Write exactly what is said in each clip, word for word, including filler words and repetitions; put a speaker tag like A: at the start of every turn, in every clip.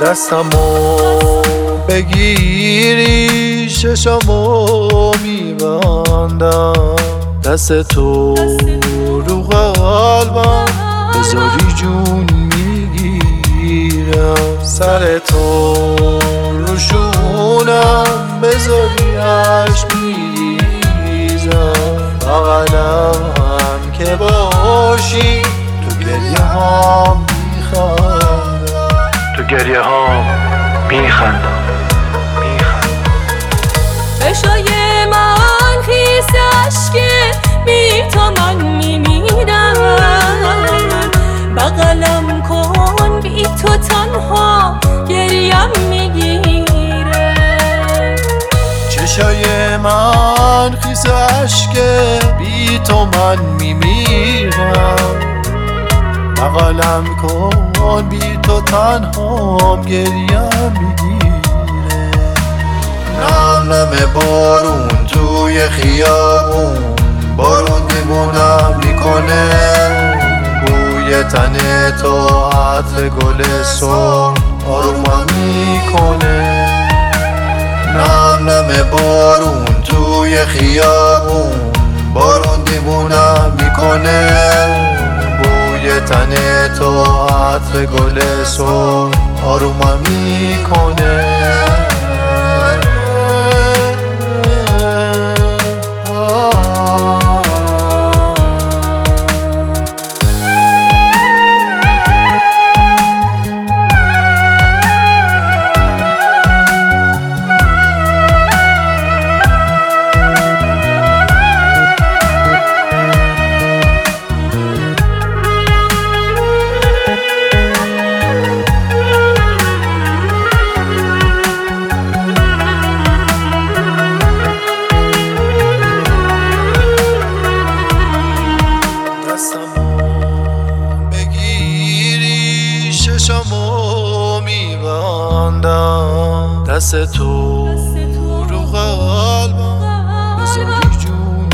A: دستمو بگیری ششمو میبندم، دست تو رو قلبم بذاری جون میگیرم، سر تو رو شونم بذاری عشق میریزم، بغلم هم که باشی تو گریه هم میخندم،
B: تو گریه ها میخندم.
C: بشای من خیس عشق بی تو من میمیرم، بغلم کن بی تو تنها گریم میگیره.
A: چشای من خیس عشق بی تو من میمیرم، بغلم کن بی تو تنها گریم میگیره. نم نم بارون توی خیابون، بارون دیوونم میکنه، بوی تن تو عطر گل سرخ آرومم میکنه. نم نم بارون توی خیابون، بارون دیوونم میکنه، بوی تن تو عطر گل سرخ آرومم میکنه. بگیری ششمو میبندم، دست تو رو قلبم بذاری جون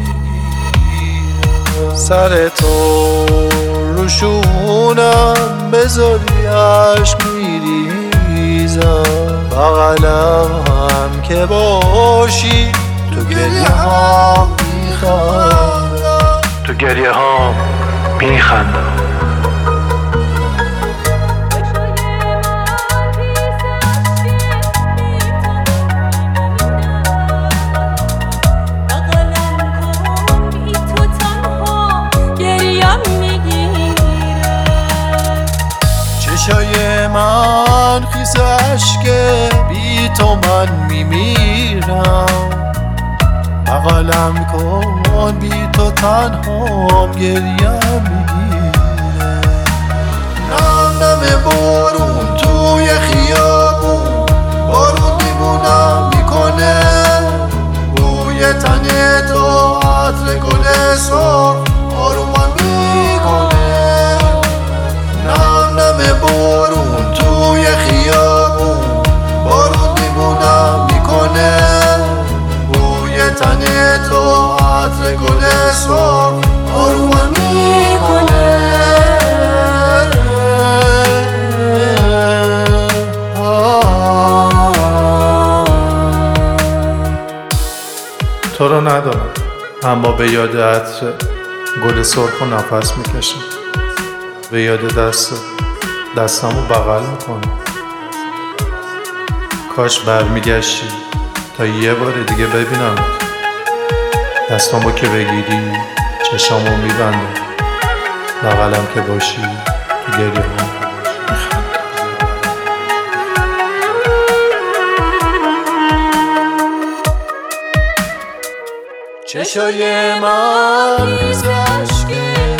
A: میگیرم، سر تو رو شونم بذاری عشق میریزم، بغلم هم که باشی تو گریه هم میخندم،
B: تو گریه ها میخندم.
A: چشای من خیس عشق بی تو من میمیرم، بغلم کن بی تو تنها گریم میگیره. نم نم بارون توی خیابون، بارون دیوونم میکنه، بوی تن تو عطر گل سرخ آرومم میکنه. نم نم بارون توی خیابون، بارون دیوونم میکنه، بوی تن تو عطر گل سرخ آرومم میکنه.
D: تو رو ندارم اما به یاد عطر گل سرخ و نفس میکشم، به یاد دست دستمو بغل میکنم. کاش برمیگشتی تا یه بار دیگه ببینم، دستامو که بگیری چشامو میبندم، بغلم که باشی تو گریه ها میخندم.
A: چشای من خیس عشق